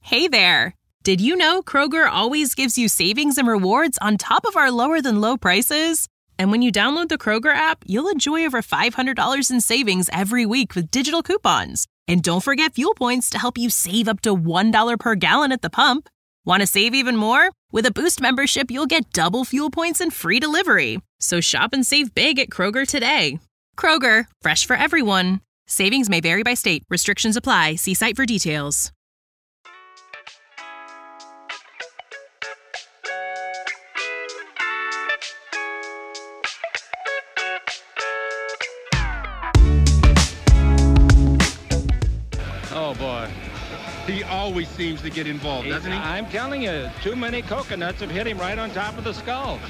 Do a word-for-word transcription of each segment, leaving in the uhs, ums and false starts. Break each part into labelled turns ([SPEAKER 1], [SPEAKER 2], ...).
[SPEAKER 1] Hey there! Did you know Kroger always gives you savings and rewards on top of our lower-than-low prices? And when you download the Kroger app, you'll enjoy over five hundred dollars in savings every week with digital coupons. And don't forget fuel points to help you save up to one dollar per gallon at the pump. Want to save even more? With a Boost membership, you'll get double fuel points and free delivery. So shop and save big at Kroger today. Kroger, fresh for everyone. Savings may vary by state. Restrictions apply. See site for details.
[SPEAKER 2] Oh, boy. He always seems to get involved, doesn't he?
[SPEAKER 3] I'm telling you, too many coconuts have hit him right on top of the skull.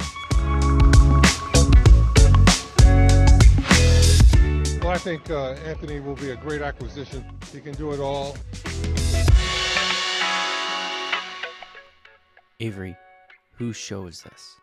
[SPEAKER 4] Well, I think uh, Anthony will be a great acquisition. He can do it all.
[SPEAKER 5] Avery, whose show is this?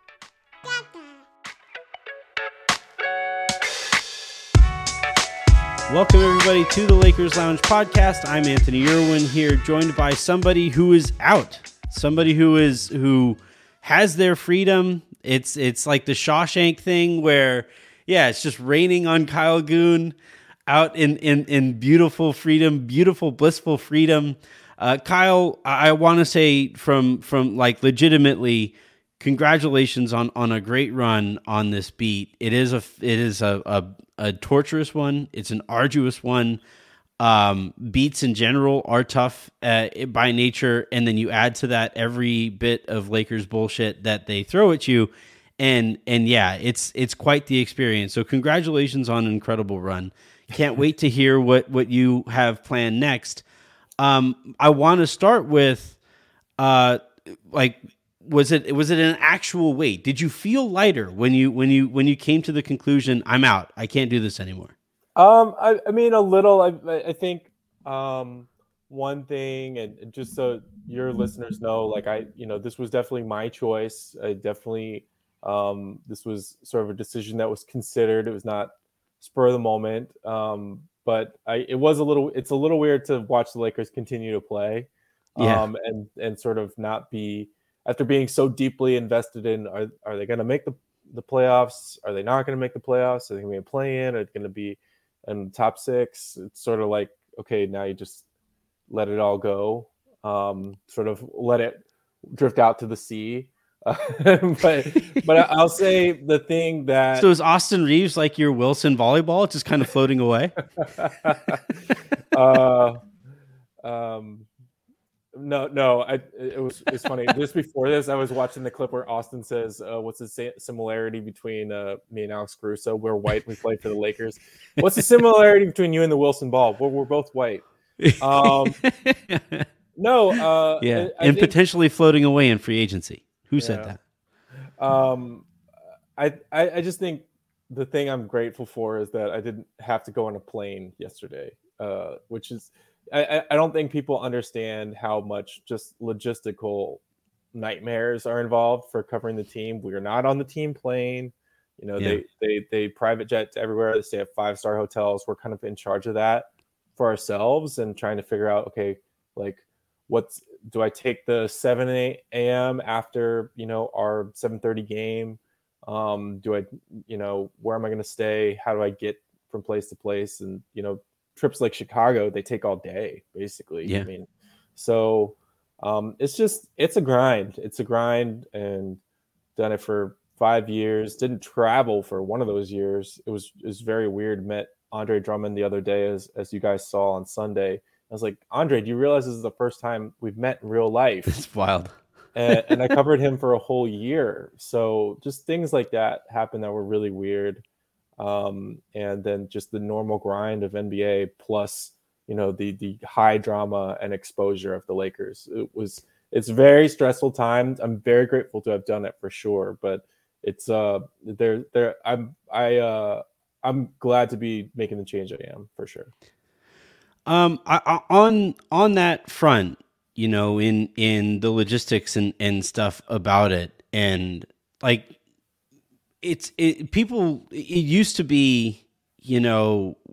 [SPEAKER 5] Welcome, everybody, to the Lakers Lounge podcast. I'm Anthony Irwin here, joined by somebody who is out, somebody who is who has their freedom. It's it's like the Shawshank thing where, yeah, it's just raining on Kyle Goon out in in, in beautiful freedom, beautiful, blissful freedom. Uh, Kyle, I, I want to say from from like legitimately, congratulations on on a great run on this beat. It is a it is a a, a torturous one. It's an arduous one. Um, beats in general are tough uh, by nature, and then you add to that every bit of Lakers bullshit that they throw at you, and and yeah, it's it's quite the experience. So congratulations on an incredible run. Can't wait to hear what what you have planned next. Um, I want to start with, uh, like. Was it was it an actual weight? Did you feel lighter when you when you when you came to the conclusion, I'm out, I can't do this anymore?
[SPEAKER 6] Um, I, I mean, a little. I I think um, one thing, and just so your listeners know, like I, you know, this was definitely my choice. I definitely um, this was sort of a decision that was considered. It was not spur of the moment, um, but I it was a little. It's a little weird to watch the Lakers continue to play,
[SPEAKER 5] Yeah.
[SPEAKER 6] um, and and sort of not be. After being so deeply invested in, are are they going to make the, the playoffs? Are they not going to make the playoffs? Are they going to be a play-in? Are they going to be in the top six? It's sort of like, okay, now you just let it all go, um, sort of let it drift out to the sea. Uh, but but I'll say the thing that...
[SPEAKER 5] So is Austin Reeves like your Wilson volleyball, just kind of floating away?
[SPEAKER 6] uh, um. No, no, I, it was it's funny. Just before this, I was watching the clip where Austin says, uh, what's the similarity between uh, me and Alex Caruso? We're white. We play for the Lakers. What's the similarity between you and the Wilson ball? Well, we're both white. Um, no. Uh,
[SPEAKER 5] yeah,
[SPEAKER 6] I, I
[SPEAKER 5] and
[SPEAKER 6] think,
[SPEAKER 5] potentially floating away in free agency. Who yeah. said
[SPEAKER 6] that? Um, I, I I just think the thing I'm grateful for is that I didn't have to go on a plane yesterday, uh, which is... I, I don't think people understand how much just logistical nightmares are involved for covering the team. We're not on the team plane. You know, yeah. they, they, they private jet to everywhere. They stay at five-star hotels. We're kind of in charge of that for ourselves and trying to figure out, okay, like what's, do I take the seven a.m. after, you know, our seven thirty game? Um, do I, you know, where am I going to stay? How do I get from place to place? And, you know, trips like Chicago, they take all day, basically.
[SPEAKER 5] Yeah.
[SPEAKER 6] I mean, so um, it's just, it's a grind. It's a grind, and done it for five years. Didn't travel for one of those years. It was, it was very weird. Met Andre Drummond the other day, as, as you guys saw on Sunday. I was like, Andre, do you realize this is the first time we've met in real life?
[SPEAKER 5] It's wild.
[SPEAKER 6] and, and I covered him for a whole year. So just things like that happened that were really weird. Um, and then just the normal grind of N B A plus, you know, the the high drama and exposure of the Lakers. It was it's very stressful time. I'm very grateful to have done it for sure, but it's uh there there I'm I uh I'm glad to be making the change I am for sure.
[SPEAKER 5] Um, I, I, on on that front, you know, in in the logistics and and stuff about it, and like. It's it, people. It used to be, you know,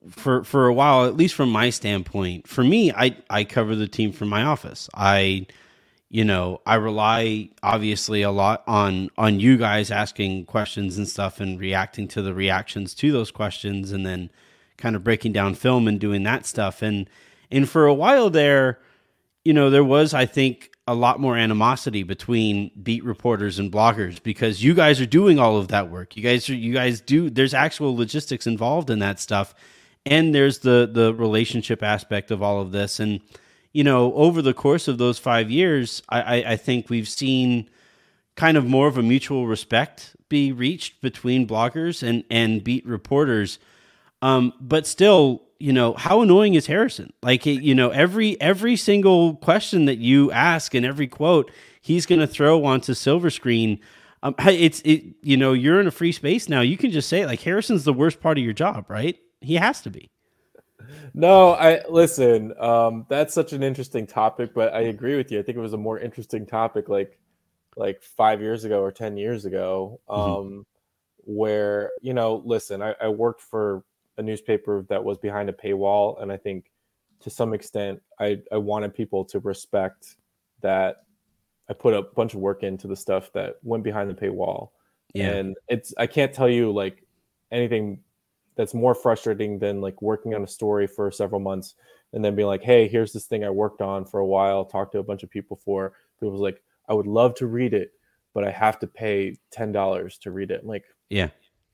[SPEAKER 5] for for a while, at least from my standpoint, for me, I I cover the team from my office. I you know, I rely obviously a lot on on you guys asking questions and stuff and reacting to the reactions to those questions, and then kind of breaking down film and doing that stuff. And and for a while there, you know, there was, I think, a lot more animosity between beat reporters and bloggers, because you guys are doing all of that work. You guys are, you guys do, there's actual logistics involved in that stuff. And there's the, the relationship aspect of all of this. And, you know, over the course of those five years, I, I, I think we've seen kind of more of a mutual respect be reached between bloggers and, and beat reporters. Um, but still, you know, how annoying is Harrison? Like, you know, every every single question that you ask and every quote he's going to throw onto Silver Screen. Um, it's it, you know, you're in a free space now. You can just say it. Like, Harrison's the worst part of your job, right? He has to be.
[SPEAKER 6] No, I listen. Um, that's such an interesting topic, but I agree with you. I think it was a more interesting topic, like like five years ago or ten years ago, um, mm-hmm. where you know, listen, I, I worked for a newspaper that was behind a paywall. And I think to some extent, I, I wanted people to respect that I put a bunch of work into the stuff that went behind the paywall. Yeah. And it's, I can't tell you like anything that's more frustrating than like working on a story for several months and then being like, hey, here's this thing I worked on for a while, talked to a bunch of people for. People was like, I would love to read it, but I have to pay ten dollars to read it. I'm like,
[SPEAKER 5] yeah.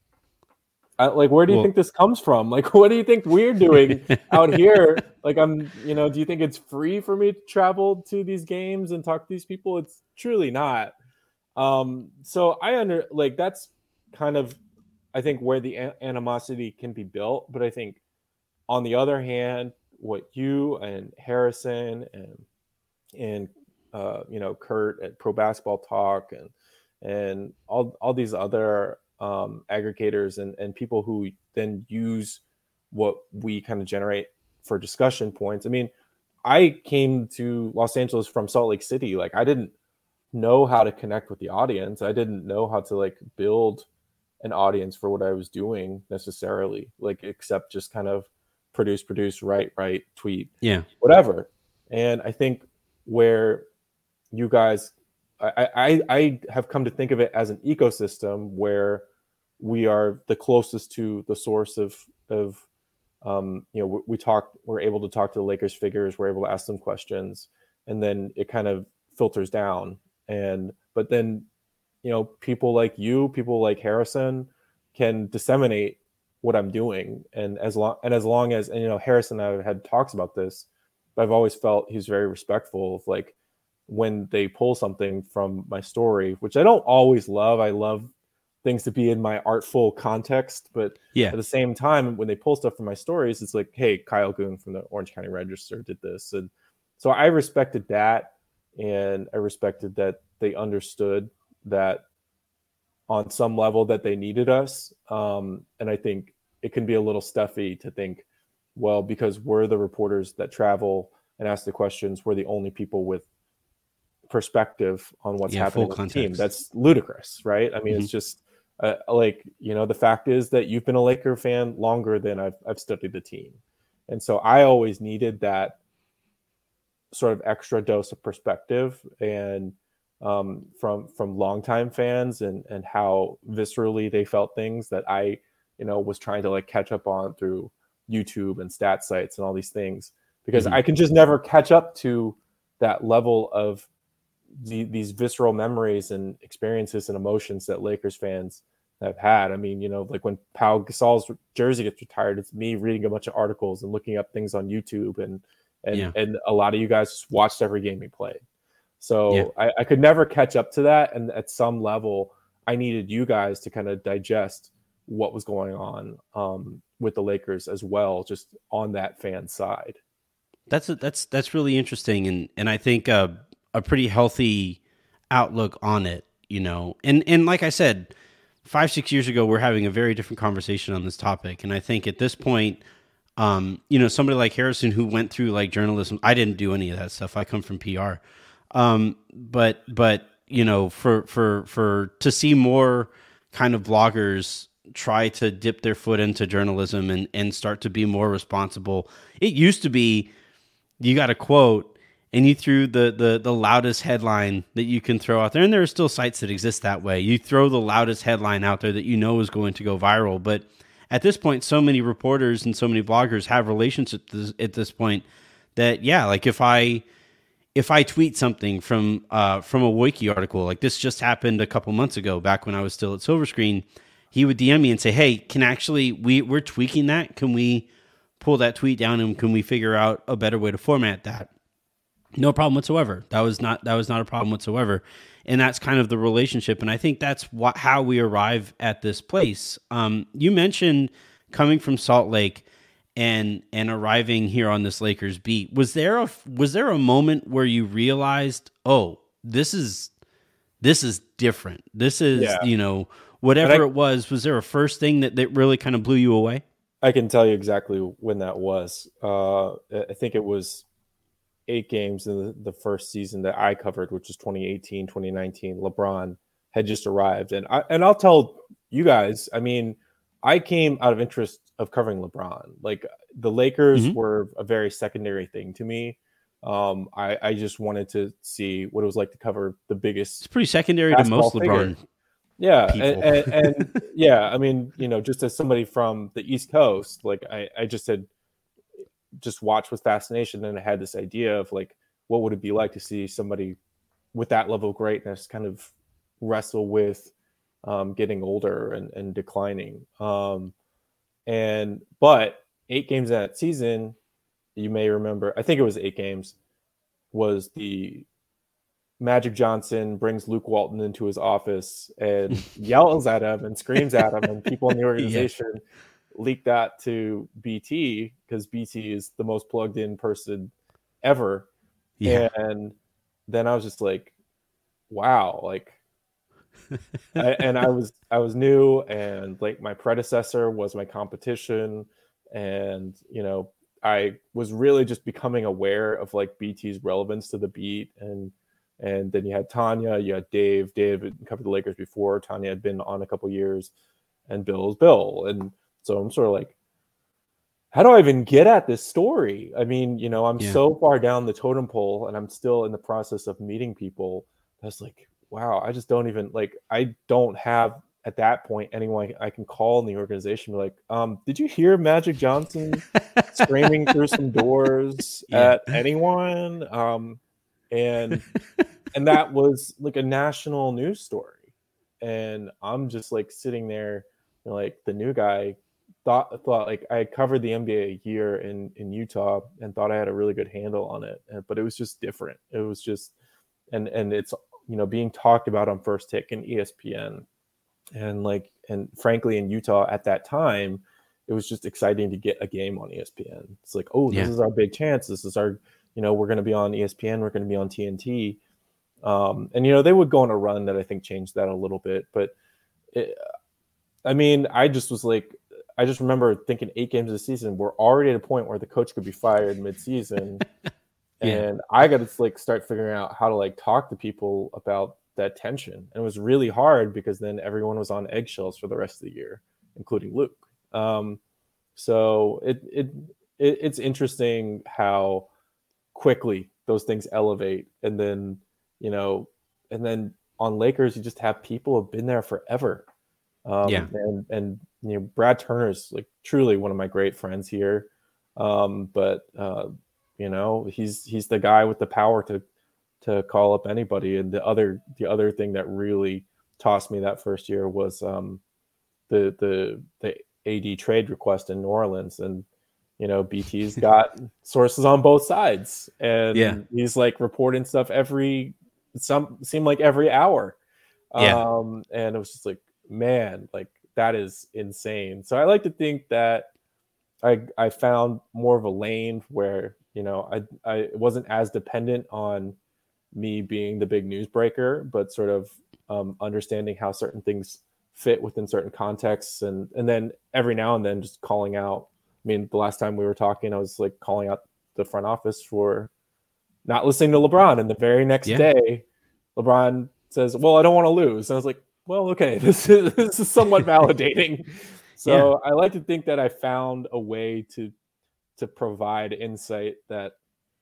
[SPEAKER 6] I, like, where do you well, think this comes from? Like, what do you think we're doing out here? Like, I'm, you know, do you think it's free for me to travel to these games and talk to these people? It's truly not. Um, so I under like, that's kind of, I think where the a- animosity can be built. But I think on the other hand, what you and Harrison and, and, uh, you know, Kurt at Pro Basketball Talk and, and all, all these other, Um, aggregators and, and people who then use what we kind of generate for discussion points. I mean, I came to Los Angeles from Salt Lake City. Like, I didn't know how to connect with the audience. I didn't know how to like build an audience for what I was doing necessarily, like, except just kind of produce, produce, write, write, tweet,
[SPEAKER 5] yeah,
[SPEAKER 6] whatever. And I think where you guys, I, I, I have come to think of it as an ecosystem where we are the closest to the source of, of um, you know, we, we talk, we're able to talk to the Lakers figures, we're able to ask them questions, and then it kind of filters down. And, but then, you know, people like you, people like Harrison can disseminate what I'm doing. And as long, and as long as, and, you know, Harrison and I have had talks about this, but I've always felt he's very respectful of like, when they pull something from my story, which I don't always love. I love things to be in my artful context, but
[SPEAKER 5] yeah,
[SPEAKER 6] at the same time, when they pull stuff from my stories, it's like, hey, Kyle Goon from the Orange County Register did this. And so I respected that. And I respected that they understood that on some level that they needed us. Um, and I think it can be a little stuffy to think, well, because we're the reporters that travel and ask the questions, we're the only people with perspective on what's
[SPEAKER 5] yeah,
[SPEAKER 6] happening with
[SPEAKER 5] context.
[SPEAKER 6] the team. That's ludicrous, right? I mean, mm-hmm. it's just uh, like, you know, the fact is that you've been a Laker fan longer than I've, I've studied the team. And so I always needed that sort of extra dose of perspective and um, from, from longtime fans and, and how viscerally they felt things that I, you know, was trying to like catch up on through YouTube and stat sites and all these things, because mm-hmm. I can just never catch up to that level of the, these visceral memories and experiences and emotions that Lakers fans have had. I mean, you know, like when Pau Gasol's jersey gets retired, it's me reading a bunch of articles and looking up things on YouTube, and and yeah. and a lot of you guys watched every game he played. So yeah. I, I could never catch up to that, and at some level, I needed you guys to kind of digest what was going on um, with the Lakers as well, just on that fan side.
[SPEAKER 5] That's a, that's that's really interesting, and and I think uh, a pretty healthy outlook on it, you know. And and like I said, five six years ago, we're having a very different conversation on this topic, and I think at this point, um, you know, somebody like Harrison who went through like journalism, I didn't do any of that stuff. I come from P R, um, but but you know, for for for to see more kind of bloggers try to dip their foot into journalism and, and start to be more responsible. It used to be you got a quote and you threw the, the, the loudest headline that you can throw out there. And there are still sites that exist that way. You throw the loudest headline out there that you know is going to go viral. But at this point, so many reporters and so many bloggers have relationships at this point that, yeah, like if I if I tweet something from uh, from a Wiki article, like this just happened a couple months ago, back when I was still at Silver Screen, he would D M me and say, hey, can actually, we, we're tweaking that. Can we pull that tweet down and can we figure out a better way to format that? No problem whatsoever. That was not that was not a problem whatsoever. And that's kind of the relationship. And I think that's what, how we arrive at this place. Um, you mentioned coming from Salt Lake and and arriving here on this Lakers beat. Was there a was there a moment where you realized, oh, this is this is different. This is, yeah. you know, whatever I, it was, was there a first thing that, that really kind of blew you away?
[SPEAKER 6] I can tell you exactly when that was. Uh, I think it was eight games in the, the first season that I covered, which was twenty eighteen, twenty nineteen. LeBron had just arrived. And, I, and I'll tell you guys, I mean, I came out of interest of covering LeBron. Like the Lakers mm-hmm. were a very secondary thing to me. Um, I, I just wanted to see what it was like to cover the biggest.
[SPEAKER 5] It's pretty secondary to most LeBron.
[SPEAKER 6] Figure. Yeah. And, and, and yeah, I mean, you know, just as somebody from the East Coast, like I, I just had just watched with fascination. And I had this idea of like, what would it be like to see somebody with that level of greatness kind of wrestle with um, getting older and, and declining. Um, and, but eight games that season, you may remember, I think it was eight games, was the Magic Johnson brings Luke Walton into his office and yells at him and screams at him, and people in the organization yeah. leak that to B T because B T is the most plugged in person ever. Yeah. And then I was just like, wow, like, I, and I was, I was new, and like my predecessor was my competition. And, you know, I was really just becoming aware of like B T's relevance to the beat. And, and then you had Tanya, you had Dave, Dave had covered the Lakers before. Tanya had been on a couple years, and Bill's Bill. And so I'm sort of like, how do I even get at this story? I mean, you know, I'm yeah. so far down the totem pole, and I'm still in the process of meeting people. That's like, wow, I just don't even like, I don't have at that point anyone I can call in the organization. Be like, um, did you hear Magic Johnson screaming through some doors yeah. at anyone? Um, and and that was like a national news story. And I'm just like sitting there, you know, like the new guy. Thought thought like I covered the N B A a year in in Utah and thought I had a really good handle on it, but it was just different. It was just, and and it's, you know, being talked about on First Take and E S P N, and like, and frankly in Utah at that time, it was just exciting to get a game on E S P N. It's like, oh, this yeah. is our big chance. This is our, you know, we're going to be on E S P N. We're going to be on T N T, um, and you know they would go on a run that I think changed that a little bit. But it, I mean, I just was like. I just remember thinking eight games of the season, we're already at a point where the coach could be fired mid-season. yeah. And I got to like start figuring out how to like talk to people about that tension. And it was really hard because then everyone was on eggshells for the rest of the year, including Luke. Um, so it, it it it's interesting how quickly those things elevate. And then, you know, and then on Lakers, you just have people who have been there forever. Um, yeah. And, and, you know, Brad Turner's like truly one of my great friends here. Um, but, uh, you know, he's, he's the guy with the power to, to call up anybody. And the other, the other thing that really tossed me that first year was, um, the, the, the A D trade request in New Orleans. And, you know, B T's got sources on both sides, and yeah. he's like reporting stuff every, some seemed like every hour. Yeah. Um, and it was just like, man, like that is insane. So I like to think that I I found more of a lane where, you know, I I wasn't as dependent on me being the big newsbreaker, but sort of um, understanding how certain things fit within certain contexts, and and then every now and then just calling out. I mean, the last time we were talking, I was like calling out the front office for not listening to LeBron, and the very next yeah. day, LeBron says, "Well, I don't want to lose," and I was like, Well, okay, this is this is somewhat validating. So yeah. I like to think that I found a way to to provide insight that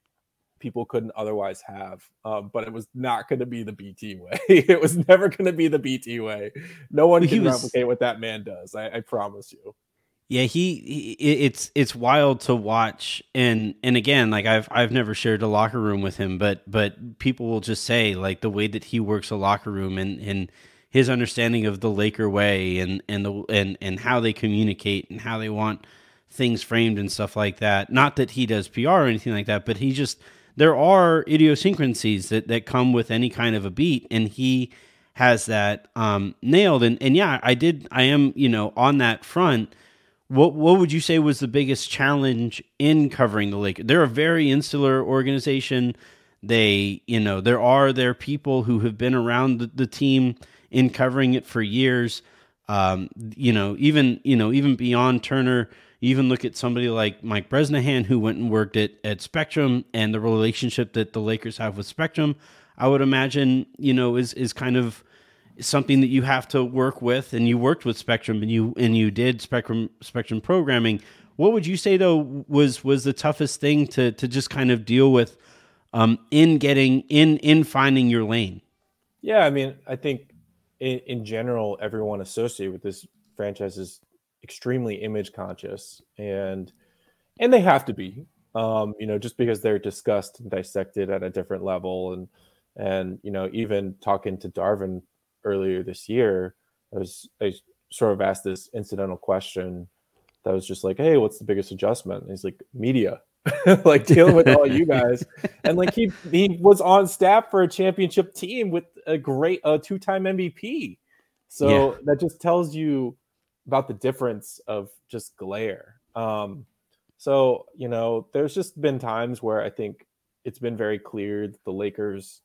[SPEAKER 6] people couldn't otherwise have, um, but it was not going to be the B T way. It was never going to be the B T way. No one can was, replicate what that man does. I, I promise you.
[SPEAKER 5] Yeah, he, he it's it's wild to watch, and and again, like I've I've never shared a locker room with him, but but people will just say like the way that he works a locker room and and his understanding of the Laker way and and the and and how they communicate and how they want things framed and stuff like that. Not that he does P R or anything like that, but he just there are idiosyncrasies that, that come with any kind of a beat, and he has that um, nailed. And and yeah, I did. I am you know on that front. What what would you say was the biggest challenge in covering the Lakers? They're a very insular organization. They you know there are there people who have been around the, the team in covering it for years. Um, you know even you know even beyond Turner. You even look at somebody like Mike Bresnahan, who went and worked at, at Spectrum, and the relationship that the Lakers have with Spectrum, I would imagine, you know, is is kind of something that you have to work with. And you worked with Spectrum, and you and you did Spectrum Spectrum programming. What would you say though was was the toughest thing to to just kind of deal with um, in getting in in finding your lane?
[SPEAKER 6] Yeah, I mean, I think in, in general, everyone associated with this franchise is extremely image conscious, and and they have to be, um, you know, just because they're discussed and dissected at a different level. And and you know, even talking to Darvin earlier this year, I was I sort of asked this incidental question that was just like, hey, what's the biggest adjustment? And he's like, media. Like dealing with all you guys. And like he he was on staff for a championship team with a great uh, two-time M V P. So yeah. That just tells you about the difference of just glare. Um, so, you know, there's just been times where I think it's been very clear that the Lakers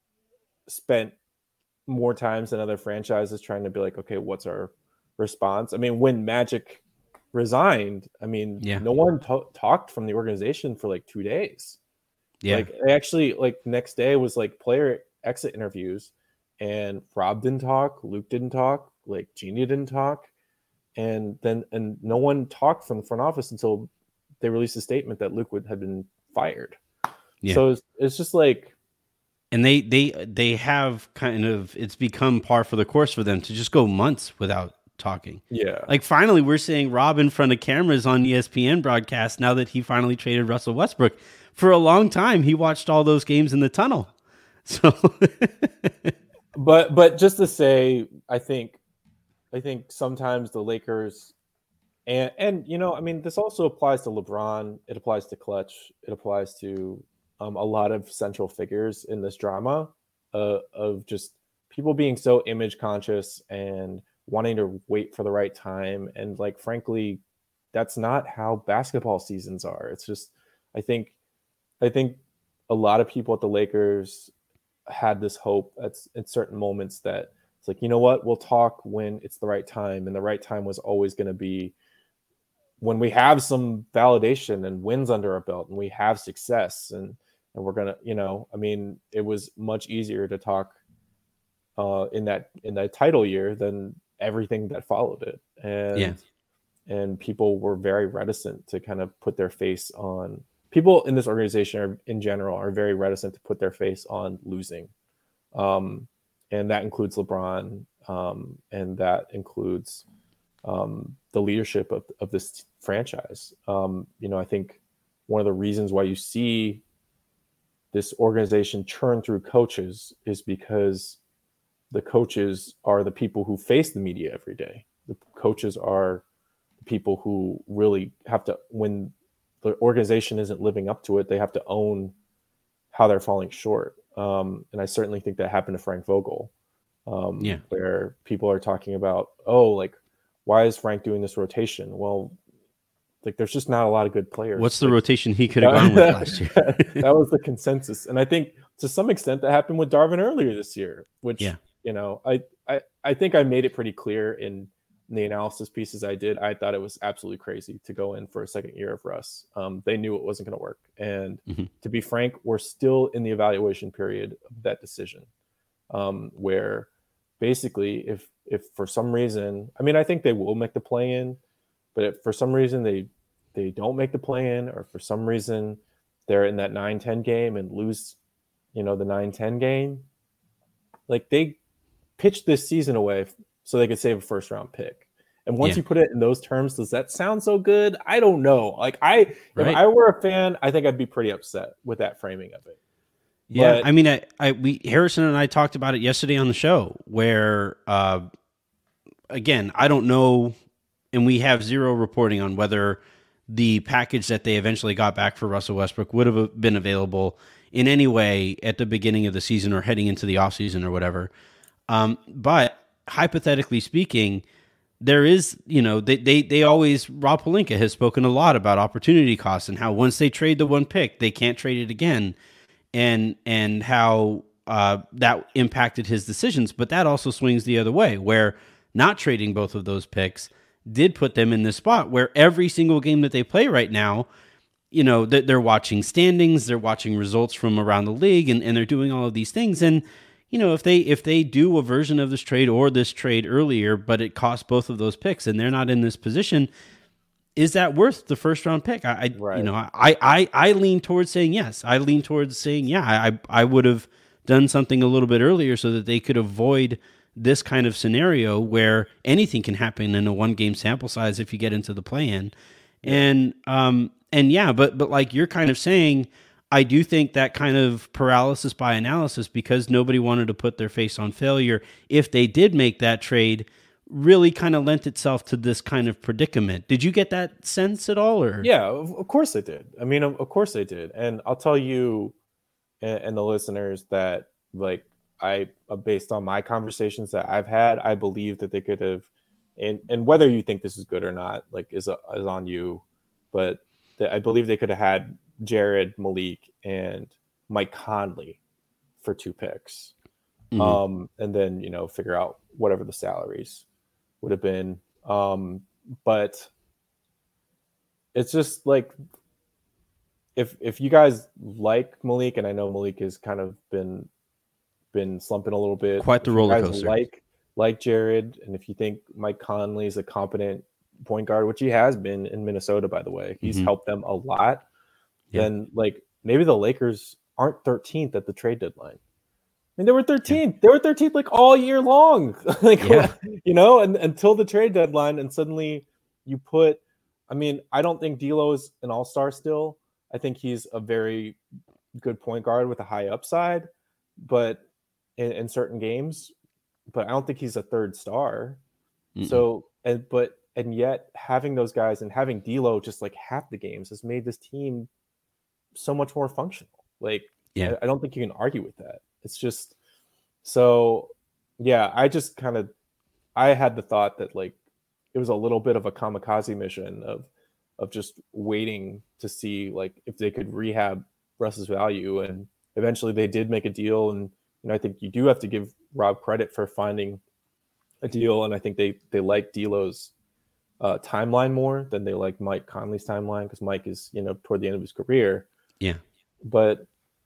[SPEAKER 6] spent more times than other franchises trying to be like, okay, what's our response? I mean, when Magic resigned, I mean, yeah. no one t- talked from the organization for like two days. Yeah. Like they actually like next day was like player exit interviews, and Rob didn't talk, Luke didn't talk, like Jeannie didn't talk. And then, and no one talked from the front office until they released a statement that Luke would have been fired. Yeah. So it's, it's just like,
[SPEAKER 5] and they they they have kind of it's become par for the course for them to just go months without talking.
[SPEAKER 6] Yeah,
[SPEAKER 5] like finally we're seeing Rob in front of cameras on E S P N broadcast now that he finally traded Russell Westbrook. For a long time, he watched all those games in the tunnel. So,
[SPEAKER 6] but but just to say, I think. I think sometimes the Lakers, and and you know, I mean, this also applies to LeBron. It applies to Clutch. It applies to um, a lot of central figures in this drama uh, of just people being so image conscious and wanting to wait for the right time. And like, frankly, that's not how basketball seasons are. It's just, I think, I think a lot of people at the Lakers had this hope at, at certain moments that. It's like, you know what, we'll talk when it's the right time. And the right time was always going to be when we have some validation and wins under our belt and we have success. And, and we're going to, you know, I mean, it was much easier to talk uh, in that in that title year than everything that followed it. And, yeah. and people were very reticent to kind of put their face on, people in this organization are, in general are very reticent to put their face on losing. Um, And that includes LeBron, um, and that includes um, the leadership of, of this franchise. Um, you know, I think one of the reasons why you see this organization churn through coaches is because the coaches are the people who face the media every day. The coaches are the people who really have to, when the organization isn't living up to it, they have to own how they're falling short. Um, and I certainly think that happened to Frank Vogel, um, yeah. where people are talking about, oh, like, why is Frank doing this rotation? Well, like, there's just not a lot of good players.
[SPEAKER 5] What's the
[SPEAKER 6] like,
[SPEAKER 5] rotation he could have gone with last year?
[SPEAKER 6] That was the consensus. And I think to some extent that happened with Darvin earlier this year, which, yeah. you know, I, I, I think I made it pretty clear in the analysis pieces I did. I thought it was absolutely crazy to go in for a second year of Russ. Um, they knew it wasn't going to work. And mm-hmm. to be frank, we're still in the evaluation period of that decision, um, where basically, if if for some reason, I mean, I think they will make the play in, but if for some reason they they don't make the play in, or for some reason they're in that nine ten game and lose, you know, the nine ten game, like they pitched this season away so they could save a first round pick. And once yeah. you put it in those terms, does that sound so good? I don't know. Like I, right. if I were a fan, I think I'd be pretty upset with that framing of it.
[SPEAKER 5] Yeah,
[SPEAKER 6] but,
[SPEAKER 5] I mean, I, I, we Harrison and I talked about it yesterday on the show. Where, uh, again, I don't know, and we have zero reporting on whether the package that they eventually got back for Russell Westbrook would have been available in any way at the beginning of the season or heading into the offseason or whatever. Um, but hypothetically speaking, there is, you know, they, they, they always, Rob Pelinka has spoken a lot about opportunity costs and how once they trade the one pick, they can't trade it again. And, and how uh, that impacted his decisions. But that also swings the other way, where not trading both of those picks did put them in this spot where every single game that they play right now, you know, they're watching standings, they're watching results from around the league, and, and they're doing all of these things. And, you know, if they if they do a version of this trade or this trade earlier, but it costs both of those picks and they're not in this position, is that worth the first round pick? I, I right. you know, I, I I lean towards saying yes. I lean towards saying, yeah, I I would have done something a little bit earlier so that they could avoid this kind of scenario where anything can happen in a one game sample size if you get into the play-in. Yeah. And um and yeah, but but like you're kind of saying, I do think that kind of paralysis by analysis, because nobody wanted to put their face on failure if they did make that trade, really kind of lent itself to this kind of predicament. Did you get that sense at all? Or
[SPEAKER 6] yeah, of course they did. I mean, of course they did. And I'll tell you and, and the listeners that, like, I, based on my conversations that I've had, I believe that they could have, and and whether you think this is good or not, like, is a, is on you, but the, I believe they could have had Jared, Malik, and Mike Conley for two picks. Mm-hmm. Um, and then, you know, figure out whatever the salaries would have been. Um, but it's just like, if if you guys like Malik, and I know Malik has kind of been been slumping a little bit,
[SPEAKER 5] quite the roller coaster.
[SPEAKER 6] Like like Jared, and if you think Mike Conley is a competent point guard, which he has been in Minnesota, by the way, he's mm-hmm. helped them a lot. Yeah. Then, like, maybe the Lakers aren't thirteenth at the trade deadline. I mean, they were thirteenth. Yeah. They were thirteenth like all year long, like yeah. you know, and until the trade deadline, and suddenly you put. I mean, I don't think D'Lo is an all-star still. I think he's a very good point guard with a high upside, but in, in certain games, but I don't think he's a third star. Mm-mm. So, and but and yet having those guys and having D'Lo just like half the games has made this team so much more functional. Like, yeah, I, I don't think you can argue with that. It's just so, yeah. I just kind of, I had the thought that, like, it was a little bit of a kamikaze mission of, of just waiting to see, like, if they could rehab Russ's value. And eventually they did make a deal. And, you know, I think you do have to give Rob credit for finding a deal. And I think they, they like D'Lo's uh, timeline more than they like Mike Conley's timeline, because Mike is, you know, toward the end of his career.
[SPEAKER 5] Yeah.
[SPEAKER 6] But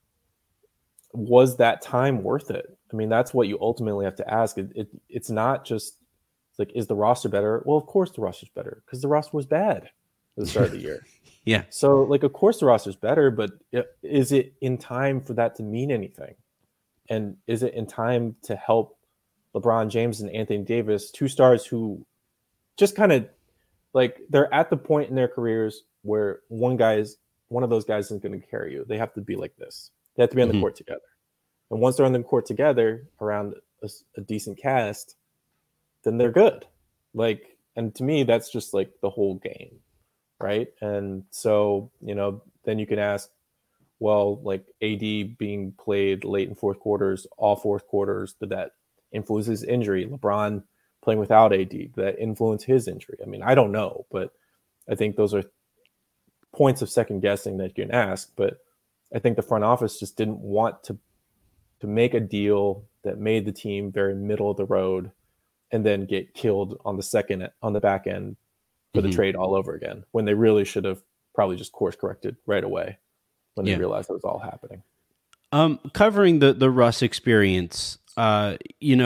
[SPEAKER 6] was that time worth it? I mean, that's what you ultimately have to ask. It, it it's not just like, is the roster better? Well, of course the roster's better, because the roster was bad at the start of the year.
[SPEAKER 5] Yeah.
[SPEAKER 6] So, like, of course the roster's better, but is it in time for that to mean anything? And is it in time to help LeBron James and Anthony Davis, two stars who just kind of, like, they're at the point in their careers where one guy is, one of those guys isn't going to carry you. They have to be like this. They have to be on the mm-hmm. court together. And once they're on the court together around a, a decent cast, then they're good. Like, and to me, that's just like the whole game, right? And so, you know, then you can ask, well, like, A D being played late in fourth quarters, all fourth quarters, did that influence his injury? LeBron playing without A D, did that influence his injury? I mean, I don't know, but I think those are points of second guessing that you can ask. But I think the front office just didn't want to to make a deal that made the team very middle of the road and then get killed on the second on the back end for mm-hmm. the trade all over again, when they really should have probably just course corrected right away when yeah. they realized it was all happening.
[SPEAKER 5] Um, covering the the Russ experience, uh, you know,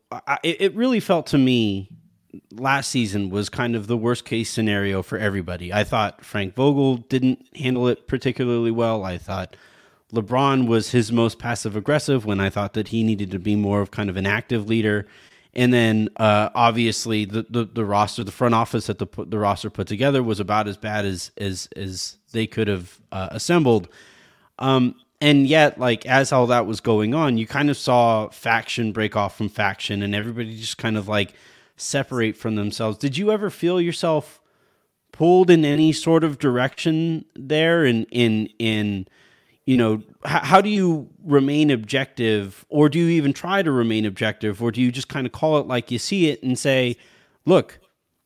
[SPEAKER 5] I, it really felt to me last season was kind of the worst case scenario for everybody. I thought Frank Vogel didn't handle it particularly well. I thought LeBron was his most passive aggressive when I thought that he needed to be more of kind of an active leader. And then uh, obviously the, the, the roster, the front office that the the roster put together was about as bad as as as they could have uh, assembled. Um, and yet, like as all that was going on, you kind of saw faction break off from faction, and everybody just kind of like separate from themselves. Did you ever feel yourself pulled in any sort of direction there? In in in you know, how, how do you remain objective, or do you even try to remain objective, or do you just kind of call it like you see it and say, look,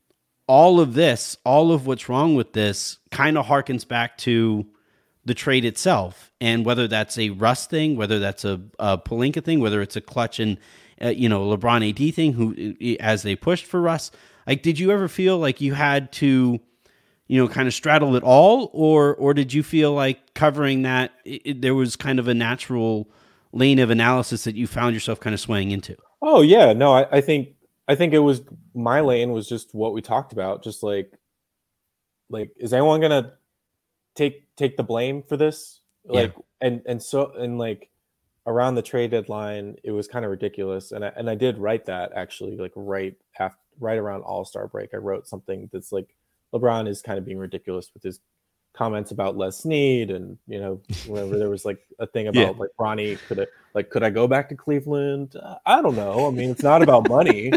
[SPEAKER 5] all of this, all of what's wrong with this kind of harkens back to the trade itself, and whether that's a Russ thing, whether that's a, a Pelinka thing, whether it's a Clutch and uh, you know LeBron A D thing, who as they pushed for Russ, like did you ever feel like you had to, you know, kind of straddle it all, or or did you feel like covering that it, it, there was kind of a natural lane of analysis that you found yourself kind of swaying into?
[SPEAKER 6] Oh yeah, no, I, I think I think it was my lane was just what we talked about, just like like is anyone gonna take take the blame for this? Like yeah. and and so and like around the trade deadline, it was kind of ridiculous, and I, and I did write that actually like right after right around All-Star break. I wrote something that's like, LeBron is kind of being ridiculous with his comments about Les Snead, and you know, whenever there was like a thing about yeah. like Bronny, could I like could I go back to Cleveland? Uh, I don't know. I mean, it's not about money.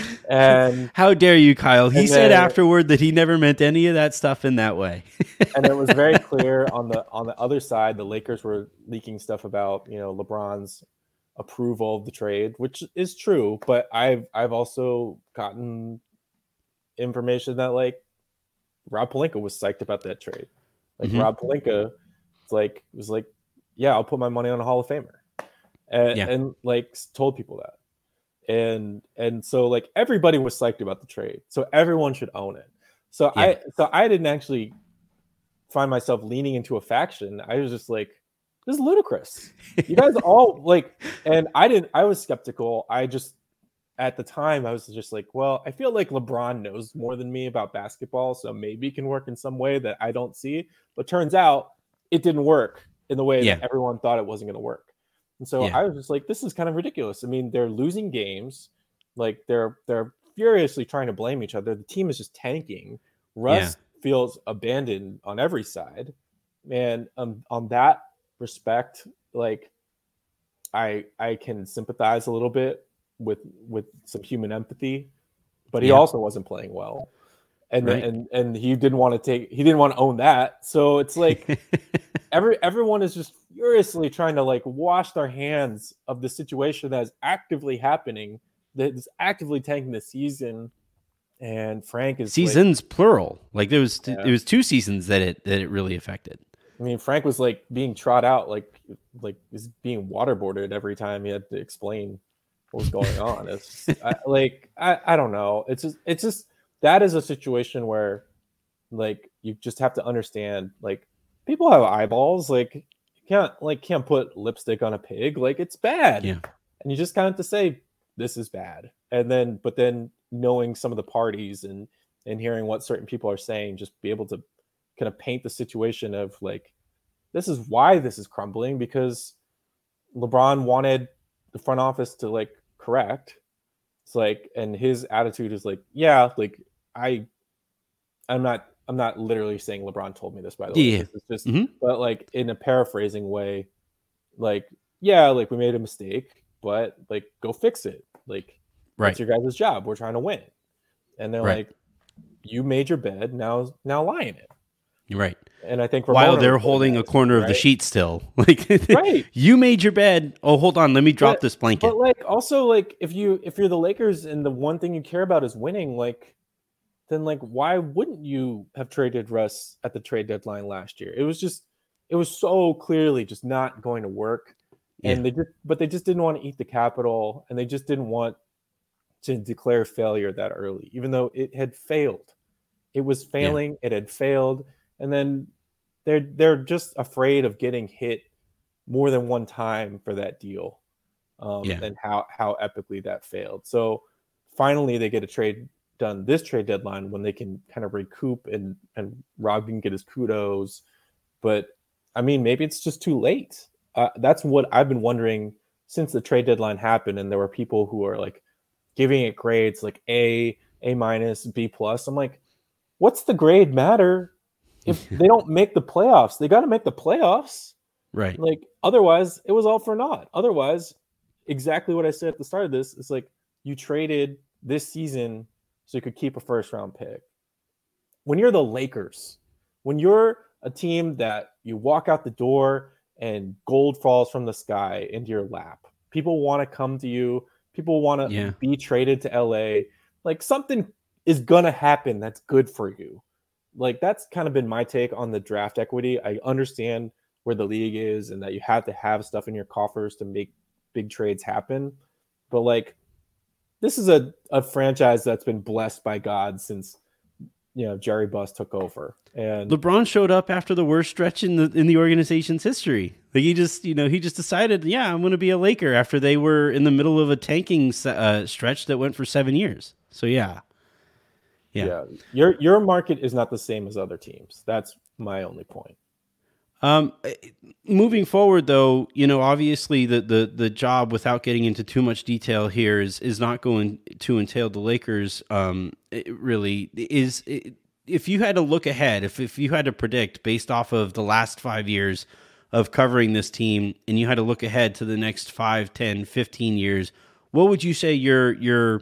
[SPEAKER 6] And
[SPEAKER 5] how dare you, Kyle? He said
[SPEAKER 6] then,
[SPEAKER 5] afterward that he never meant any of that stuff in that way.
[SPEAKER 6] And it was very clear on the on the other side, the Lakers were leaking stuff about, you know, LeBron's approval of the trade, which is true. But I've I've also gotten information that like Rob Pelinka was psyched about that trade. Like mm-hmm. Rob Pelinka like was like, yeah, I'll put my money on a Hall of Famer. And, yeah. and like told people that. And and so like everybody was psyched about the trade. So everyone should own it. So yeah. I so I didn't actually find myself leaning into a faction. I was just like, this is ludicrous. You guys all like, and I didn't I was skeptical. I just at the time, I was just like, well, I feel like LeBron knows more than me about basketball, so maybe it can work in some way that I don't see. But turns out it didn't work in the way yeah. that everyone thought it wasn't going to work. And so yeah. I was just like, this is kind of ridiculous. I mean, they're losing games. Like, they're they're furiously trying to blame each other. The team is just tanking. Russ yeah. feels abandoned on every side. And um, on that respect, like, I I can sympathize a little bit with with some human empathy, but he yeah. also wasn't playing well, and right. and and he didn't want to take he didn't want to own that. So it's like every everyone is just furiously trying to like wash their hands of the situation that is actively happening, that is actively tanking the season. And Frank is
[SPEAKER 5] seasons
[SPEAKER 6] like,
[SPEAKER 5] plural. Like there was
[SPEAKER 6] yeah.
[SPEAKER 5] it was two seasons that it that it really affected.
[SPEAKER 6] I mean, Frank was like being trot out, like like was being waterboarded every time he had to explain what was going on. It's just, I, like I, I don't know. It's just it's just that is a situation where like you just have to understand, like, people have eyeballs. Like, you can't like can't put lipstick on a pig. Like, it's bad.
[SPEAKER 5] Yeah.
[SPEAKER 6] And you just kind of have to say this is bad. And then but then knowing some of the parties and and hearing what certain people are saying, just be able to kind of paint the situation of like, this is why this is crumbling, because LeBron wanted the front office to like correct. It's like, and his attitude is like, yeah, like I, I'm not, I'm not literally saying LeBron told me this, by the way.
[SPEAKER 5] Yeah.
[SPEAKER 6] It's just,
[SPEAKER 5] mm-hmm.
[SPEAKER 6] but like in a paraphrasing way, like, yeah, like we made a mistake, but like go fix it. Like,
[SPEAKER 5] right.
[SPEAKER 6] It's your guys' job. We're trying to win. And they're
[SPEAKER 5] right.
[SPEAKER 6] like, you made your bed. Now, now lie in it.
[SPEAKER 5] You're right.
[SPEAKER 6] And I think
[SPEAKER 5] while they're holding a corner right? of the sheet still, like
[SPEAKER 6] right.
[SPEAKER 5] you made your bed. Oh, hold on, let me drop
[SPEAKER 6] but,
[SPEAKER 5] this blanket.
[SPEAKER 6] But like, also, like, if you if you're the Lakers and the one thing you care about is winning, like, then like, why wouldn't you have traded Russ at the trade deadline last year? It was just, it was so clearly just not going to work,
[SPEAKER 5] yeah.
[SPEAKER 6] and they just, but they just didn't want to eat the capital, and they just didn't want to declare failure that early, even though it had failed. It was failing. Yeah. It had failed. And then they're they're just afraid of getting hit more than one time for that deal. um,
[SPEAKER 5] Yeah.
[SPEAKER 6] and how how epically that failed. So finally, they get a trade done this trade deadline when they can kind of recoup and and Brogdon get his kudos. But I mean, maybe it's just too late. Uh, that's what I've been wondering since the trade deadline happened, and there were people who are like giving it grades like A, A minus, B plus. I'm like, what's the grade matter if they don't make the playoffs? They got to make the playoffs.
[SPEAKER 5] Right.
[SPEAKER 6] Like, otherwise, it was all for naught. Otherwise, exactly what I said at the start of this, it's like you traded this season so you could keep a first round pick. When you're the Lakers, when you're a team that you walk out the door and gold falls from the sky into your lap, people want to come to you. People want to
[SPEAKER 5] Yeah.
[SPEAKER 6] be traded to L A. Like, something is going to happen that's good for you. Like, that's kind of been my take on the draft equity. I understand where the league is and that you have to have stuff in your coffers to make big trades happen. But like, this is a, a franchise that's been blessed by God since, you know, Jerry Buss took over. And
[SPEAKER 5] LeBron showed up after the worst stretch in the in the organization's history. Like, he just, you know, he just decided, yeah, I'm going to be a Laker after they were in the middle of a tanking uh, stretch that went for seven years. So yeah. yeah,
[SPEAKER 6] yeah, your your market is not the same as other teams. That's my only point.
[SPEAKER 5] Um, moving forward, though, you know, obviously the, the, the job, without getting into too much detail here, is is not going to entail the Lakers. Um, it really is. It, if you had to look ahead, if if you had to predict based off of the last five years of covering this team, and you had to look ahead to the next five, ten, fifteen years, what would you say your your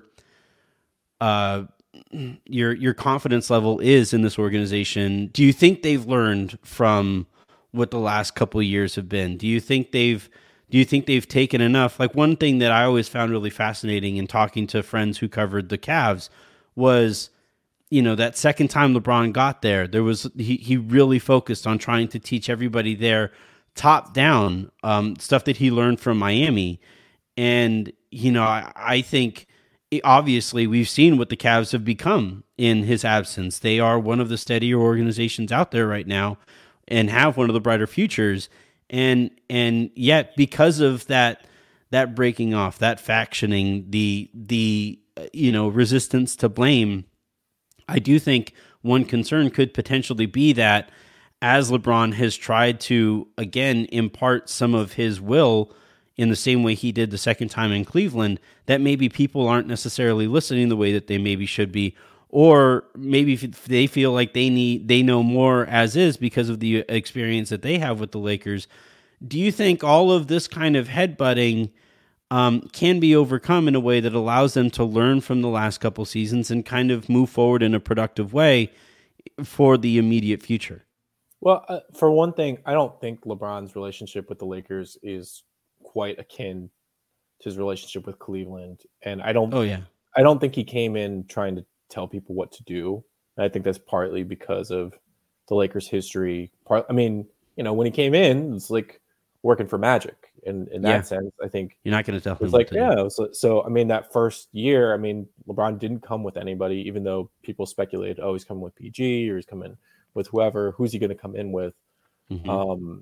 [SPEAKER 5] uh your your confidence level is in this organization? Do you think they've learned from what the last couple of years have been? Do you think they've do you think they've taken enough? Like, one thing that I always found really fascinating in talking to friends who covered the Cavs was, you know, that second time LeBron got there, there was he he really focused on trying to teach everybody there top down um, stuff that he learned from Miami. And, you know, I, I think obviously we've seen what the Cavs have become in his absence. They are one of the steadier organizations out there right now and have one of the brighter futures. And and yet, because of that that breaking off, that factioning, the the you know resistance to blame, I do think one concern could potentially be that as LeBron has tried to again impart some of his will in the same way he did the second time in Cleveland, that maybe people aren't necessarily listening the way that they maybe should be. Or maybe if they feel like they need, they know more as is because of the experience that they have with the Lakers. Do you think all of this kind of headbutting um, can be overcome in a way that allows them to learn from the last couple seasons and kind of move forward in a productive way for the immediate future?
[SPEAKER 6] Well, uh, for one thing, I don't think LeBron's relationship with the Lakers is quite akin to his relationship with Cleveland. And I don't,
[SPEAKER 5] oh yeah,
[SPEAKER 6] I don't think he came in trying to tell people what to do. And I think that's partly because of the Lakers' history. Part, I mean, you know, when he came in, it's like working for Magic. And in that
[SPEAKER 5] Yeah.
[SPEAKER 6] sense, I think
[SPEAKER 5] you're not going to tell
[SPEAKER 6] it's
[SPEAKER 5] him
[SPEAKER 6] like,
[SPEAKER 5] what to
[SPEAKER 6] yeah.
[SPEAKER 5] do.
[SPEAKER 6] So, so, I mean, that first year, I mean, LeBron didn't come with anybody, even though people speculated, oh, he's coming with P G or he's coming with whoever. Who's he going to come in with?
[SPEAKER 5] Mhm.
[SPEAKER 6] Um,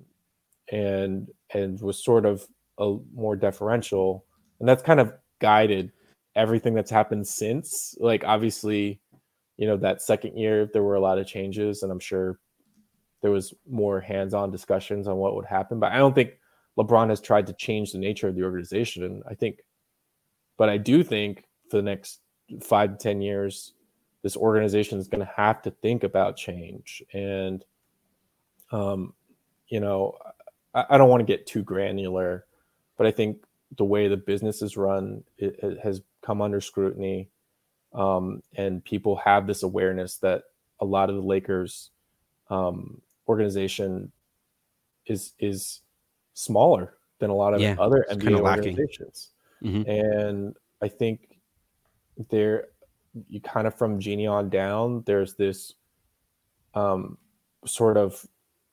[SPEAKER 6] and and was sort of a more deferential, and that's kind of guided everything that's happened since. Like, obviously, you know, that second year there were a lot of changes, and I'm sure there was more hands-on discussions on what would happen. But I don't think LeBron has tried to change the nature of the organization. And I think, but I do think for the next five to ten years, this organization is going to have to think about change. And, um, you know, I, I don't want to get too granular, but I think the way the business is run, it, it has come under scrutiny. Um, and people have this awareness that a lot of the Lakers um, organization is is smaller than a lot of
[SPEAKER 5] Yeah,
[SPEAKER 6] other
[SPEAKER 5] it's
[SPEAKER 6] N B A
[SPEAKER 5] kinda lacking.
[SPEAKER 6] organizations.
[SPEAKER 5] Mhm.
[SPEAKER 6] And I think there, you kind of from Genie on down, there's this um, sort of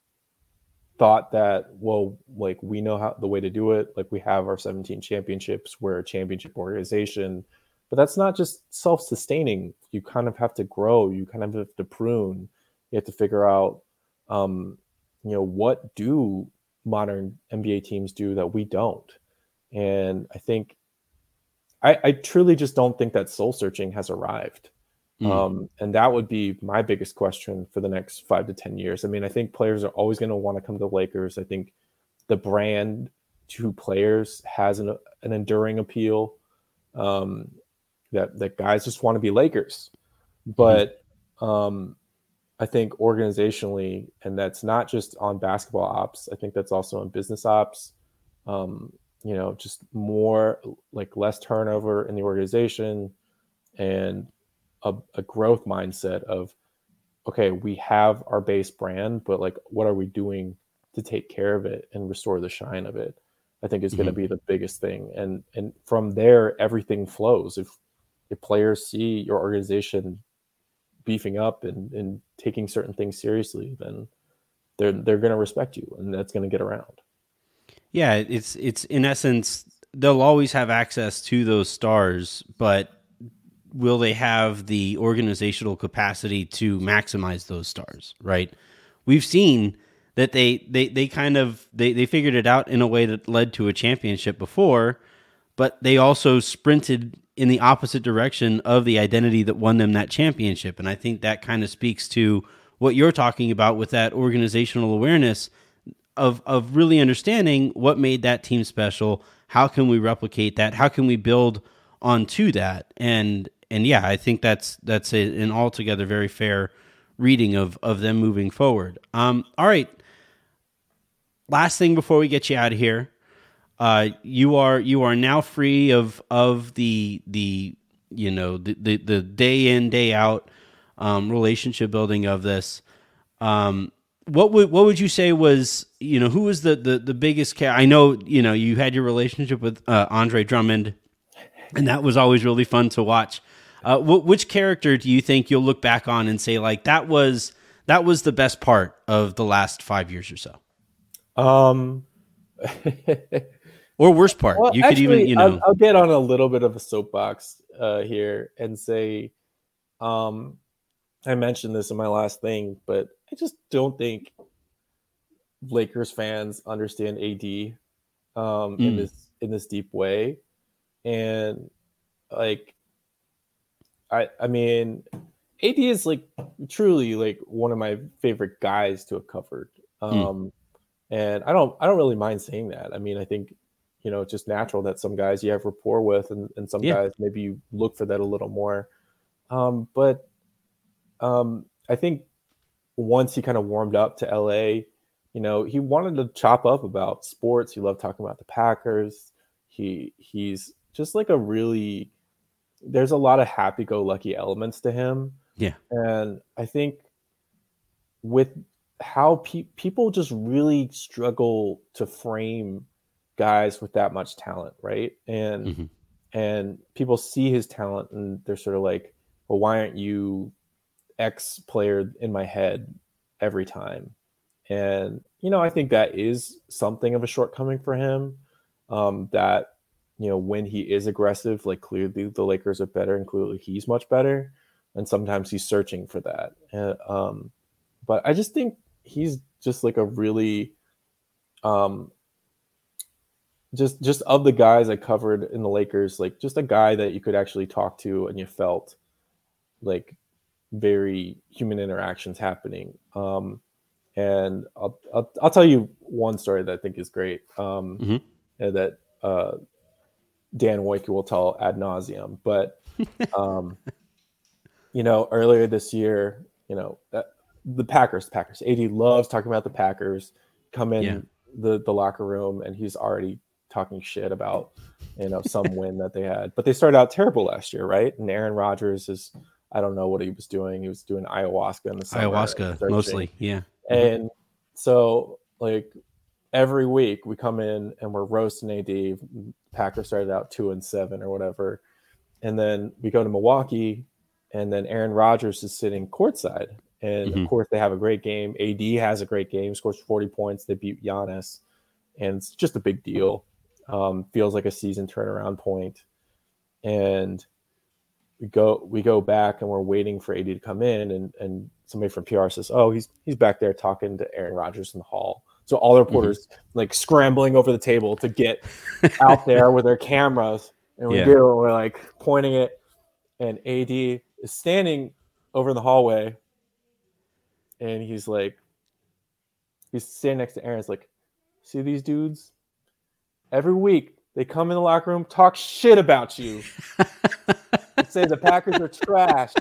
[SPEAKER 6] thought that, well, like, we know how the way to do it. Like, we have our seventeen championships. We're a championship organization. But that's not just self-sustaining. You kind of have to grow. You kind of have to prune. You have to figure out, um, you know, what do modern N B A teams do that we don't? And I think I, I truly just don't think that soul searching has arrived.
[SPEAKER 5] Mm.
[SPEAKER 6] Um, and that would be my biggest question for the next five to ten years. I mean, I think players are always going to want to come to the Lakers. I think the brand to players has an, an enduring appeal, um, that, that guys just want to be Lakers. But um, I think organizationally, and that's not just on basketball ops, I think that's also on business ops, um, you know, just more like less turnover in the organization and a, a growth mindset of, okay, we have our base brand, but like, what are we doing to take care of it and restore the shine of it? I think is mm-hmm. going to be the biggest thing. And, and from there, everything flows. If, if players see your organization beefing up and, and taking certain things seriously, then they're, they're going to respect you, and that's going to get around.
[SPEAKER 5] Yeah, it's it's in essence, they'll always have access to those stars, but will they have the organizational capacity to maximize those stars, right? We've seen that they they they kind of they, they figured it out in a way that led to a championship before, but they also sprinted in the opposite direction of the identity that won them that championship. And I think that kind of speaks to what you're talking about with that organizational awareness of of really understanding what made that team special. How can we replicate that? How can we build onto that? And and yeah, I think that's that's a, an altogether very fair reading of of them moving forward. Um, all right. Last thing before we get you out of here, uh, you are you are now free of of the the you know the the, the day in day out um, relationship building of this. Um, What would what would you say was, you know, who was the the, the biggest ca- I know, you know, you had your relationship with uh, Andre Drummond, and that was always really fun to watch. Uh, wh- which character do you think you'll look back on and say, like, that was that was the best part of the last five years or so?
[SPEAKER 6] Um,
[SPEAKER 5] or worst part?
[SPEAKER 6] Well,
[SPEAKER 5] you could
[SPEAKER 6] actually,
[SPEAKER 5] even, you know,
[SPEAKER 6] I'll, I'll get on a little bit of a soapbox uh, here and say, um, I mentioned this in my last thing, but I just don't think Lakers fans understand A D um, mm. in this in this deep way, and like, I I mean, A D is like truly like one of my favorite guys to have covered, um, mm. and I don't I don't really mind saying that. I mean, I think, you know, it's just natural that some guys you have rapport with, and, and some yeah. guys maybe you look for that a little more, um, but um, I think once he kind of warmed up to L A, you know, he wanted to chop up about sports. He loved talking about the Packers. He he's just like a really, there's a lot of happy-go-lucky elements to him.
[SPEAKER 5] Yeah.
[SPEAKER 6] And I think with how pe- people just really struggle to frame guys with that much talent, right? And mm-hmm. and people see his talent and they're sort of like, well, why aren't you X player in my head every time? And, you know, I think that is something of a shortcoming for him, um, that, you know, when he is aggressive, like clearly the Lakers are better and clearly he's much better. And sometimes he's searching for that. And, um, but I just think he's just like a really, um, just, just of the guys I covered in the Lakers, like just a guy that you could actually talk to and you felt like very human interactions happening. Um, and I'll, I'll, I'll tell you one story that I think is great. Um, mm-hmm. and that, uh, Dan Wojcicki will tell ad nauseum, but, um, you know, earlier this year, you know, uh, the Packers, Packers, A D loves talking about the Packers, come in yeah. the, the locker room and he's already talking shit about, you know, some win that they had, but they started out terrible last year. Right. And Aaron Rodgers is, I don't know what he was doing. He was doing ayahuasca in the summer.
[SPEAKER 5] Ayahuasca, mostly, yeah.
[SPEAKER 6] And so, like, every week we come in and we're roasting A D. Packers started out two and seven or whatever. And then we go to Milwaukee, and then Aaron Rodgers is sitting courtside. And, mm-hmm. of course, they have a great game. A D has a great game, scores forty points. They beat Giannis. And it's just a big deal. Um, feels like a season turnaround point. And we go we go back and we're waiting for A D to come in, and, and somebody from P R says, oh, he's he's back there talking to Aaron Rodgers in the hall. So all the reporters mm-hmm. like scrambling over the table to get out there with their cameras, and we yeah. do. We're like pointing it, and A D is standing over in the hallway, and he's like, he's standing next to Aaron. He's like, see these dudes? Every week they come in the locker room, talk shit about you, say the Packers are trash,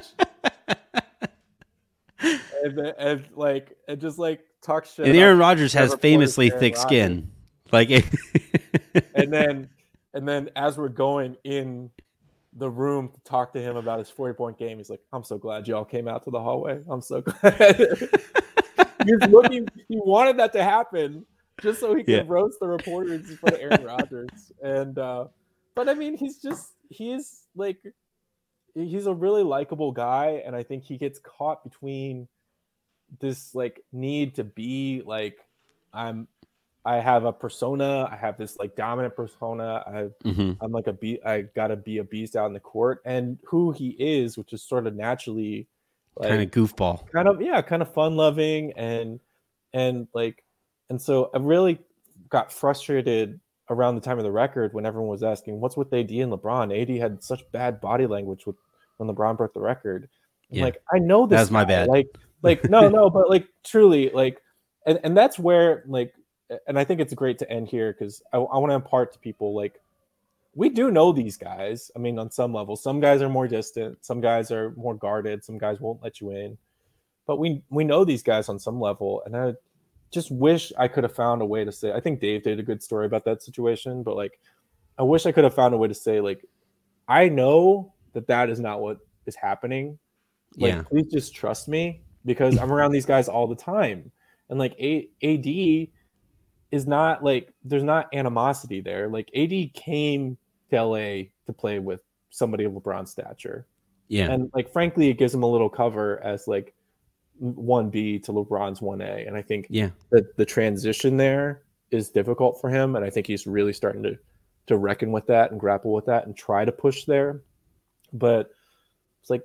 [SPEAKER 6] and, and like, and just like talk shit.
[SPEAKER 5] And Aaron Rodgers has famously thick Rodgers. skin, like.
[SPEAKER 6] and then, and then as we're going in the room to talk to him about his forty-point game, he's like, "I'm so glad y'all came out to the hallway. I'm so glad." He's looking. He wanted that to happen just so he could yeah. roast the reporters in front of Aaron Rodgers. And uh, but I mean, he's just he's like he's a really likable guy, and I think he gets caught between this like need to be like I'm. I have a persona. I have this like dominant persona. I, mm-hmm. I'm like a be. I gotta be a beast out in the court, and who he is, which is sort of naturally like,
[SPEAKER 5] kind of goofball,
[SPEAKER 6] kind of yeah, kind of fun loving, and and like, and so I really got frustrated around the time of the record when everyone was asking, "What's with A D and LeBron?" A D had such bad body language with when LeBron broke the record. Yeah. Like I know this.
[SPEAKER 5] That's my bad.
[SPEAKER 6] Like like no no, but like truly like, and and that's where like. And I think it's great to end here because I, I want to impart to people, like, we do know these guys. I mean, on some level, some guys are more distant. Some guys are more guarded. Some guys won't let you in. But we we know these guys on some level. And I just wish I could have found a way to say, I think Dave did a good story about that situation. But, like, I wish I could have found a way to say, like, I know that that is not what is happening. Like,
[SPEAKER 5] yeah.
[SPEAKER 6] please just trust me because I'm around these guys all the time. And, like, A- AD is not like there's not animosity there. Like A D came to L A to play with somebody of LeBron's stature.
[SPEAKER 5] Yeah.
[SPEAKER 6] And like frankly, it gives him a little cover as like one B to LeBron's one A. And I think
[SPEAKER 5] yeah.
[SPEAKER 6] that the transition there is difficult for him. And I think he's really starting to to reckon with that and grapple with that and try to push there. But it's like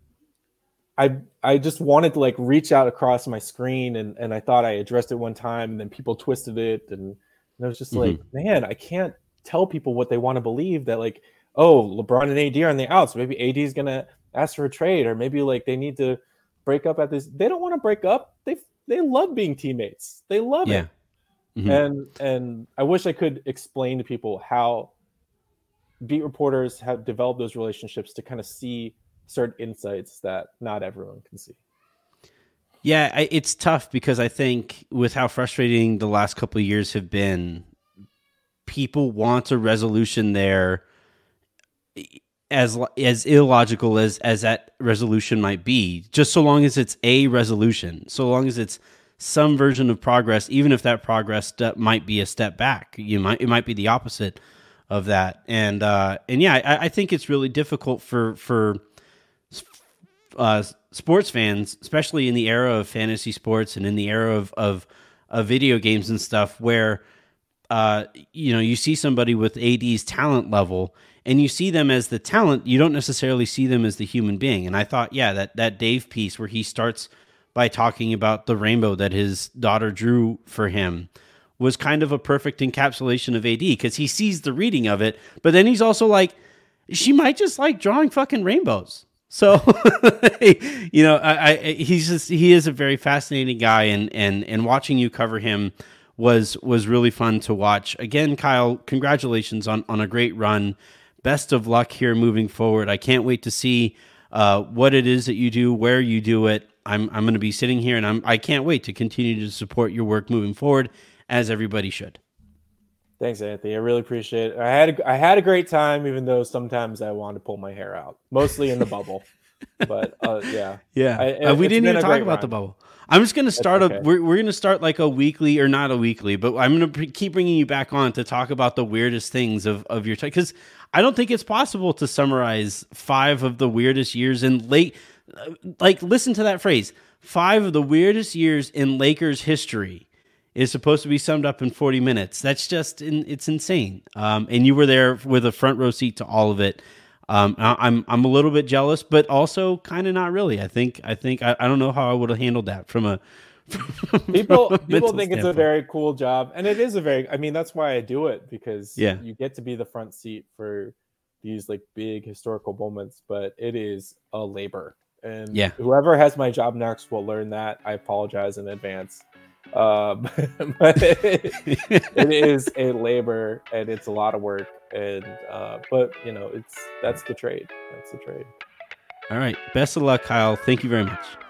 [SPEAKER 6] I I just wanted to like reach out across my screen and, and I thought I addressed it one time and then people twisted it and, and I was just mm-hmm. like, man, I can't tell people what they want to believe that like, oh, LeBron and A D are on the outs. So maybe A D is gonna ask for a trade or maybe like they need to break up at this. They don't want to break up. They they love being teammates. They love
[SPEAKER 5] yeah.
[SPEAKER 6] it.
[SPEAKER 5] Mm-hmm.
[SPEAKER 6] And and I wish I could explain to people how beat reporters have developed those relationships to kind of see certain insights that not everyone can see.
[SPEAKER 5] Yeah, I, it's tough because I think with how frustrating the last couple of years have been, people want a resolution there as as illogical as, as that resolution might be, just so long as it's a resolution, so long as it's some version of progress, even if that progress step might be a step back. You might it might be the opposite of that. And uh, and yeah, I, I think it's really difficult for for Uh, sports fans, especially in the era of fantasy sports and in the era of of, of video games and stuff, where uh, you know you see somebody with A D's talent level, and you see them as the talent, you don't necessarily see them as the human being. And I thought, yeah, that that Dave piece where he starts by talking about the rainbow that his daughter drew for him was kind of a perfect encapsulation of A D because he sees the reading of it, but then he's also like, she might just like drawing fucking rainbows. So, you know, I, I, he's just, he is a very fascinating guy, and, and, and watching you cover him was, was really fun to watch. Again, Kyle, congratulations on, on a great run. Best of luck here moving forward. I can't wait to see uh, what it is that you do, where you do it. I'm, I'm going to be sitting here and I'm, I can't wait to continue to support your work moving forward, as everybody should.
[SPEAKER 6] Thanks, Anthony. I really appreciate it. I had a, I had a great time, even though sometimes I wanted to pull my hair out, mostly in the bubble. But uh, yeah,
[SPEAKER 5] yeah,
[SPEAKER 6] I,
[SPEAKER 5] uh, we didn't even talk about
[SPEAKER 6] run.
[SPEAKER 5] the bubble. I'm just going to start
[SPEAKER 6] okay.
[SPEAKER 5] a. We're we're going to start like a weekly or not a weekly, but I'm going to keep bringing you back on to talk about the weirdest things of of your time, because I don't think it's possible to summarize five of the weirdest years in late. Like, listen to that phrase: five of the weirdest years in Lakers history is supposed to be summed up in forty minutes. That's just, in, it's insane. Um, and you were there with a front row seat to all of it. Um, I, I'm I'm a little bit jealous, but also kind of not really. I think I think I, I don't know how I would have handled that from a
[SPEAKER 6] People people
[SPEAKER 5] mental
[SPEAKER 6] think it's a
[SPEAKER 5] standpoint.
[SPEAKER 6] very cool job, and it is a very. I mean, that's why I do it, because
[SPEAKER 5] Yeah.
[SPEAKER 6] you get to be the front seat for these like big historical moments. But it is a labor, and
[SPEAKER 5] Yeah.
[SPEAKER 6] whoever has my job next will learn that. I apologize in advance, um, but it, it is a labor, and it's a lot of work. And uh, but you know, it's that's the trade. That's the trade.
[SPEAKER 5] All right. Best of luck, Kyle. Thank you very much.